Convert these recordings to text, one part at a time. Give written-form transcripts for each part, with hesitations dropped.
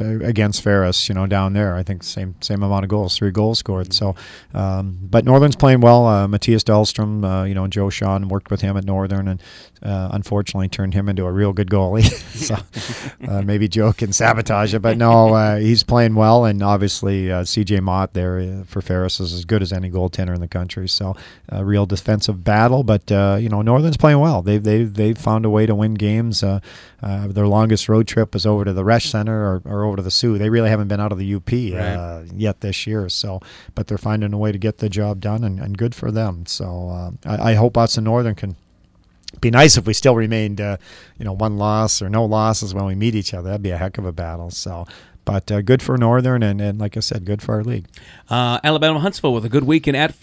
against Ferris, down there. I think same amount of goals, 3 goals scored. So, but Northern's playing well. Matthias Dahlstrom, Joe Sean worked with him at Northern, and unfortunately turned him into a real good goalie. So maybe Joe can sabotage it, but no, he's playing well, and obviously CJ Mott there for Ferris is as good as any goaltender in the country. So a real defensive battle, but Northern's playing well. They've found a way to win games. Their longest road trip was over to the Resch Center or over to the Sioux. They really haven't been out of the UP yet this year. So, but they're finding a way to get the job done, and good for them. So I hope us and Northern can. Be nice if we still remained, one loss or no losses when we meet each other. That'd be a heck of a battle. So, but good for Northern, and like I said, good for our league. Alabama Huntsville with a good weekend at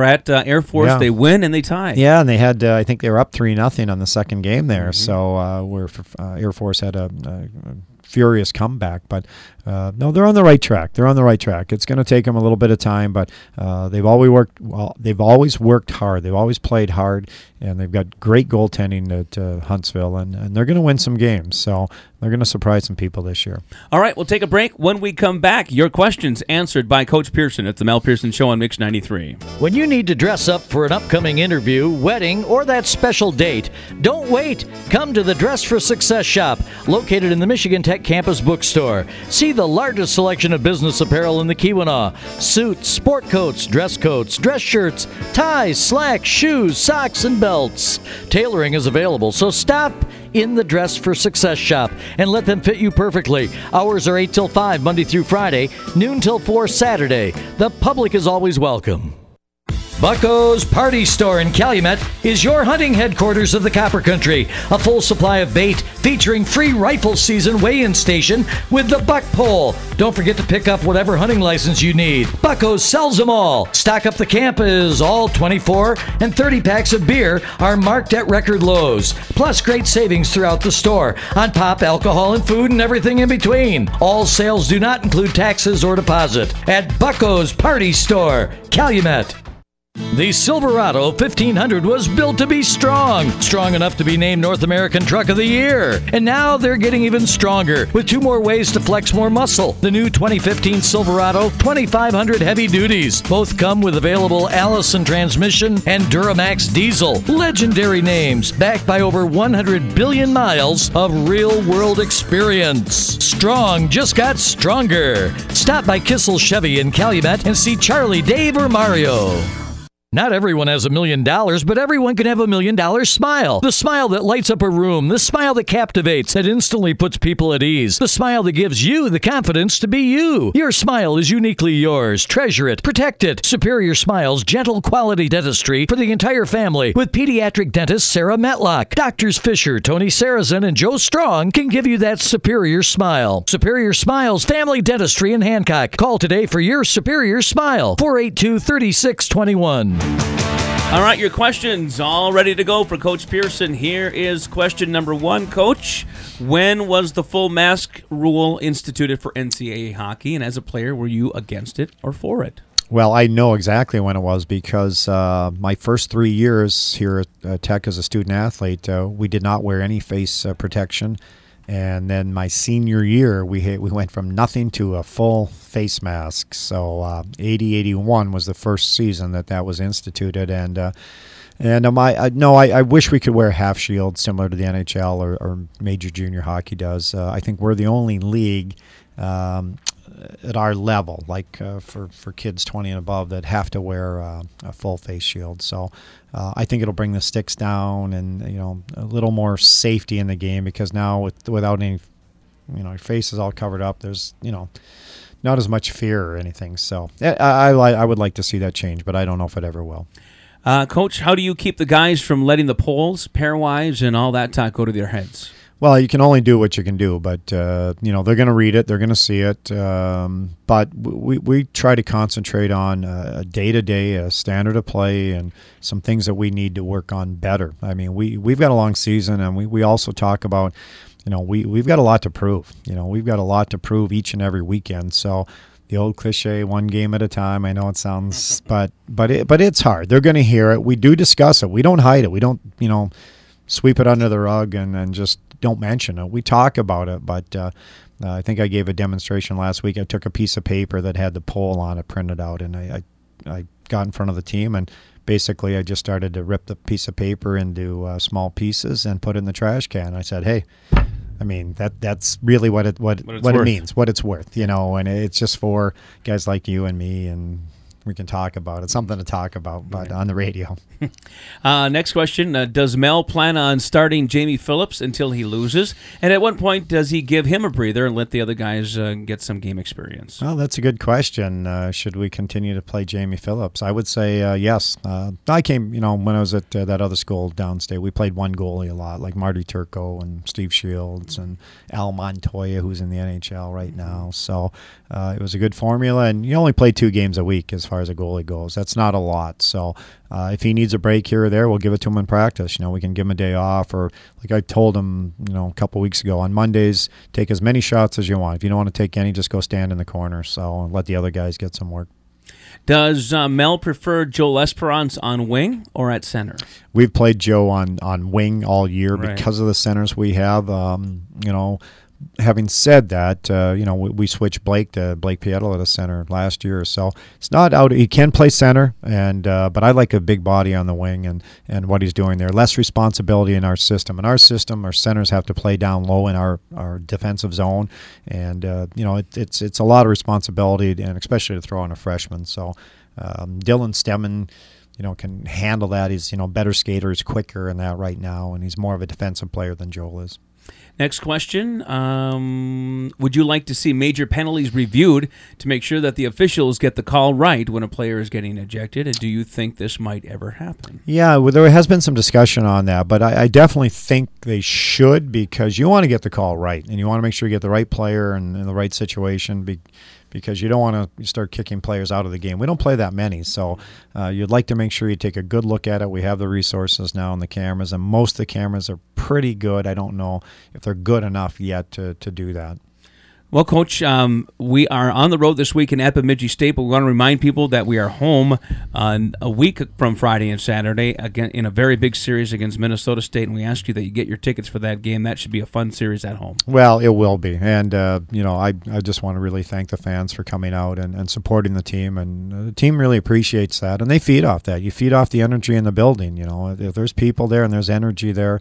Air Force. Yeah. They win and they tie. Yeah, and they had I think they were up 3-0 on the second game there. Mm-hmm. So Air Force had a furious comeback, but no, they're on the right track. It's going to take them a little bit of time, but they've always worked well. They've always worked hard. They've always played hard, and they've got great goaltending at Huntsville, and they're going to win some games. So they're going to surprise some people this year. All right, we'll take a break. When we come back, your questions answered by Coach Pearson at the Mel Pearson Show on Mix 93. When you need to dress up for an upcoming interview, wedding, or that special date, don't wait. Come to the Dress for Success shop, located in the Michigan Tech Campus Bookstore. See the largest selection of business apparel in the Keweenaw. Suits, sport coats, dress shirts, ties, slacks, shoes, socks, and belts. Tailoring is available, so stop in the Dress for Success shop and let them fit you perfectly. Hours are 8 till 5 Monday through Friday, noon till 4 Saturday. The public is always welcome. Bucko's Party Store in Calumet is your hunting headquarters of the Copper Country. A full supply of bait featuring free rifle season weigh-in station with the buck pole. Don't forget to pick up whatever hunting license you need. Bucko's sells them all. Stock Up the Camp is all 24 and 30 packs of beer are marked at record lows. Plus great savings throughout the store on pop, alcohol, and food and everything in between. All sales do not include taxes or deposit. At Bucko's Party Store, Calumet. The Silverado 1500 was built to be strong enough to be named North American Truck of the Year. And now they're getting even stronger with 2 more ways to flex more muscle. The new 2015 Silverado 2500 Heavy Duties. Both come with available Allison transmission and Duramax diesel. Legendary names backed by over 100 billion miles of real-world experience. Strong just got stronger. Stop by Kissel Chevy in Calumet and see Charlie, Dave, or Mario. Not everyone has $1 million, but everyone can have $1 million smile. The smile that lights up a room. The smile that captivates, that instantly puts people at ease. The smile that gives you the confidence to be you. Your smile is uniquely yours. Treasure it. Protect it. Superior Smiles, gentle quality dentistry for the entire family with pediatric dentist Sarah Metlock. Doctors Fisher, Tony Sarazin, and Joe Strong can give you that superior smile. Superior Smiles, family dentistry in Hancock. Call today for your superior smile. 482-3621. All right, your questions all ready to go for Coach Pearson. Here is question number 1, Coach. When was the full mask rule instituted for NCAA hockey? And as a player, were you against it or for it? Well, I know exactly when it was because my first 3 years here at Tech as a student athlete, we did not wear any face protection. And then my senior year, we went from nothing to a full face mask. So 80-81 was the first season that was instituted. And I wish we could wear half shield similar to the NHL or major junior hockey does. I think we're the only league at our level, like for kids 20 and above, that have to wear a full face shield. So I think it'll bring the sticks down and a little more safety in the game, because now without any your face is all covered up, there's not as much fear or anything. So I would like to see that change, but I don't know if it ever will. Coach, how do you keep the guys from letting the polls, pairwise, and all that talk go to their heads? Well, you can only do what you can do, but they're going to read it, they're going to see it. But we try to concentrate on a day-to-day, a standard of play, and some things that we need to work on better. I mean, we've got a long season, and we also talk about, we've got a lot to prove. We've got a lot to prove each and every weekend. So the old cliche, one game at a time. I know it sounds, but it's hard. They're going to hear it. We do discuss it. We don't hide it. We don't sweep it under the rug and just don't mention it. We talk about it, but I think I gave a demonstration last week. I took a piece of paper that had the pole on it printed out, and I got in front of the team, and basically I just started to rip the piece of paper into small pieces and put it in the trash can. I said, hey, I mean, that's really what it means, what it's worth, and it's just for guys like you and me, and we can talk about it. Something to talk about, but on the radio. Next question. Does Mel plan on starting Jamie Phillips until he loses? And at what point does he give him a breather and let the other guys get some game experience? Well, that's a good question. Should we continue to play Jamie Phillips? I would say yes. I came, when I was at that other school downstate, we played one goalie a lot, like Marty Turco and Steve Shields and Al Montoya, who's in the NHL right now. So it was a good formula, and you only play 2 games a week as far as a goalie goes. That's not a lot. So if he needs a break here or there, we'll give it to him in practice. We can give him a day off, or like I told him, a couple weeks ago, on Mondays, take as many shots as you want. If you don't want to take any, just go stand in the corner. So let the other guys get some work. Does Mel prefer Joel Esperance on wing or at center? We've played Joe on wing all year because of the centers we have. Having said that, we switched Blake Pietel at a center last year, so it's not out. He can play center, and but I like a big body on the wing and what he's doing there. Less responsibility in our system. In our system, our centers have to play down low in our defensive zone, and it's a lot of responsibility, and especially to throw in a freshman. So Dylan Stemmen, can handle that. He's better skater, he's quicker in that right now, and he's more of a defensive player than Joel is. Next question. Would you like to see major penalties reviewed to make sure that the officials get the call right when a player is getting ejected? And do you think this might ever happen? Yeah, well, there has been some discussion on that, but I definitely think they should, because you want to get the call right, and you want to make sure you get the right player and in the right situation, because you don't want to start kicking players out of the game. We don't play that many, so you'd like to make sure you take a good look at it. We have the resources now and the cameras, and most of the cameras are pretty good. I don't know if they're good enough yet to do that. Well, Coach, we are on the road this week in Bemidji State, but we want to remind people that we are home a week from Friday and Saturday again in a very big series against Minnesota State, and we ask you that you get your tickets for that game. That should be a fun series at home. Well, it will be, and I just want to really thank the fans for coming out and supporting the team, and the team really appreciates that, and they feed off that. You feed off the energy in the building. If there's people there and there's energy there,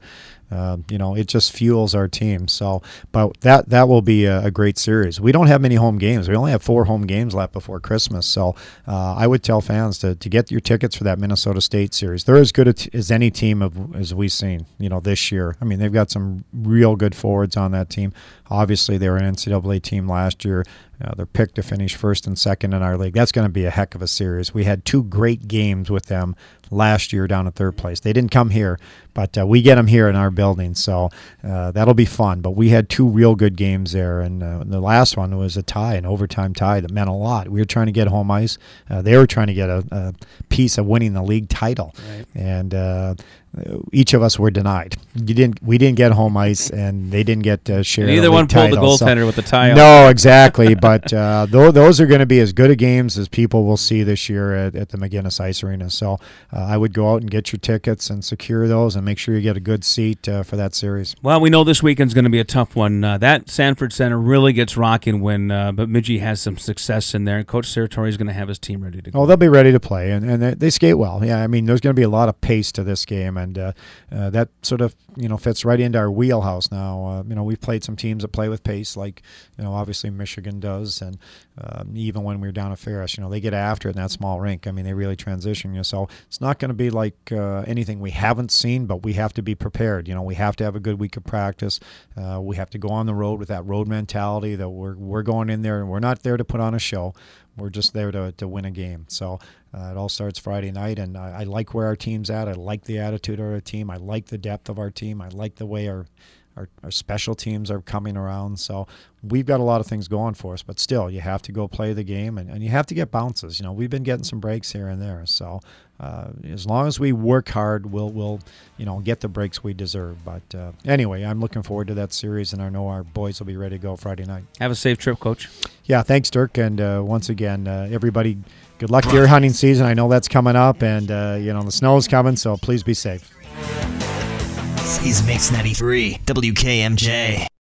it just fuels our team. So, but that will be a great series. We don't have many home games. We only have 4 home games left before Christmas. So I would tell fans to get your tickets for that Minnesota State series. They're as good as any team as we've seen, this year. I mean, they've got some real good forwards on that team. Obviously, they were an NCAA team last year. They're picked to finish first and second in our league. That's going to be a heck of a series. We had 2 great games with them last year down at third place. They didn't come here, but we get them here in our building, so that'll be fun. But we had 2 real good games there, and the last one was a tie, an overtime tie that meant a lot. We were trying to get home ice. They were trying to get a piece of winning the league title, right. And each of us were denied. We didn't get home ice, and they didn't get share. Neither one pulled the goaltender with the tie. No, exactly. But those are going to be as good a games as people will see this year at the McGinnis Ice Arena. So I would go out and get your tickets and secure those, and make sure you get a good seat for that series. Well, we know this weekend's going to be a tough one. That Sanford Center really gets rocking when Bemidji has some success in there, and Coach Serratori is going to have his team ready to go. Oh, they'll be ready to play, and they skate well. Yeah, I mean, there's going to be a lot of pace to this game, and that sort of fits right into our wheelhouse now. We've played some teams that play with pace, like obviously Michigan does, and even when we were down at Ferris, they get after it in that small rink. I mean, they really transition. So it's not going to be like anything we haven't seen, but we have to be prepared. We have to have a good week of practice. We have to go on the road with that road mentality that we're going in there, and we're not there to put on a show. We're just there to win a game. So it all starts Friday night, and I like where our team's at. I like the attitude of our team. I like the depth of our team. I like the way our special teams are coming around. So we've got a lot of things going for us, but still, you have to go play the game, and you have to get bounces. We've been getting some breaks here and there. So as long as we work hard, we'll get the breaks we deserve. But anyway, I'm looking forward to that series, and I know our boys will be ready to go Friday night. Have a safe trip, Coach. Yeah, thanks, Dirk. And once again, everybody, good luck deer hunting season. I know that's coming up, and the snow's coming, so please be safe. He's Mix 93, WKMJ.